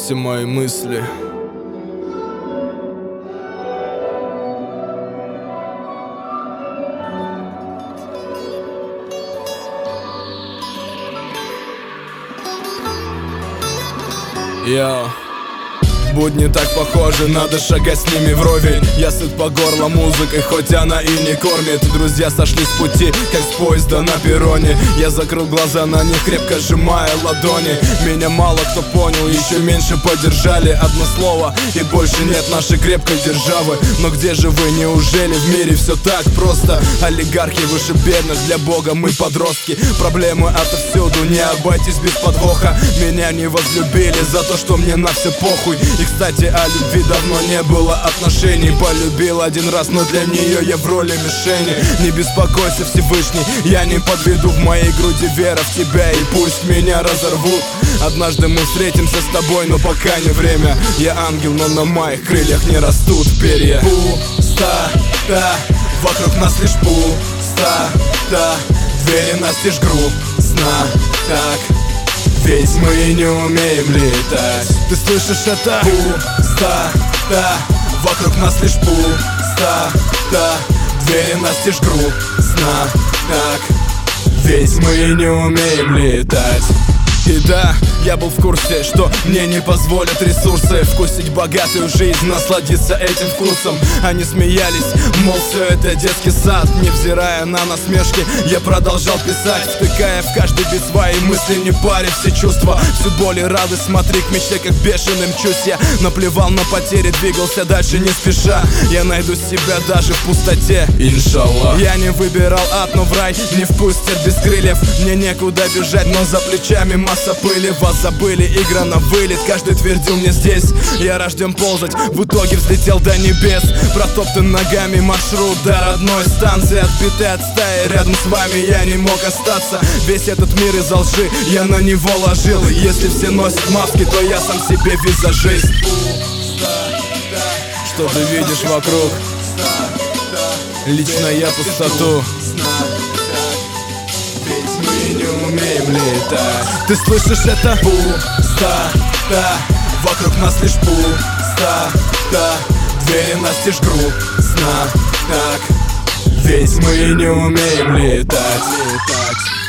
все мои мысли. Будни так похожи, надо шагать с ними вровень. Я сыт по горло музыкой, хоть она и не кормит. Друзья сошли с пути, как с поезда на перроне. Я закрыл глаза на них, крепко сжимая ладони. Меня мало кто понял, еще меньше поддержали. Одно слово, и больше нет нашей крепкой державы. Но где же вы, неужели в мире все так просто? Олигархи выше бедных, для бога мы подростки. Проблемы отовсюду, не обойтись без подвоха. Меня не возлюбили за то, что мне на все похуй. И, кстати, о любви давно не было отношений. Полюбил один раз, но для нее я в роли мишени. Не беспокойся, Всевышний, я не подведу. В моей груди вера в тебя, и пусть меня разорвут. Однажды мы встретимся с тобой, но пока не время. Я ангел, но на моих крыльях не растут перья. Пустота, вокруг нас лишь пустота. Двери настежь грустно так, ведь мы не умеем летать. Ты слышишь это? Пустота, вокруг нас лишь пустота. Двери настежь грустно так, ведь мы не умеем летать. И да, я был в курсе, что мне не позволят ресурсы вкусить богатую жизнь, насладиться этим вкусом. Они смеялись, мол, все это детский сад. Невзирая на насмешки, я продолжал писать, втыкая в каждый бит свои мысли, не паря все чувства. Всю боль и радость, смотри, к мечте как бешеный мчусь. Я наплевал на потери, двигался дальше не спеша. Я найду себя даже в пустоте, иншаллах. Я не выбирал ад, но в рай не впустят без крыльев. Мне некуда бежать, но за плечами масса пыли. Вас забыли, игра на вылет. Каждый твердил мне здесь я рожден ползать, в итоге взлетел до небес. Протоптан ногами маршрут до родной станции. Отбитый от стаи, рядом с вами я не мог остаться. Весь этот мир из-за лжи я на него ложил. И если все носят маски, то я сам себе визажист. Что ты видишь вокруг? Лично я пустоту. Умеем летать. Ты слышишь это? Пустота, вокруг нас лишь пустота. Двери настежь грустно так, ведь мы не умеем летать.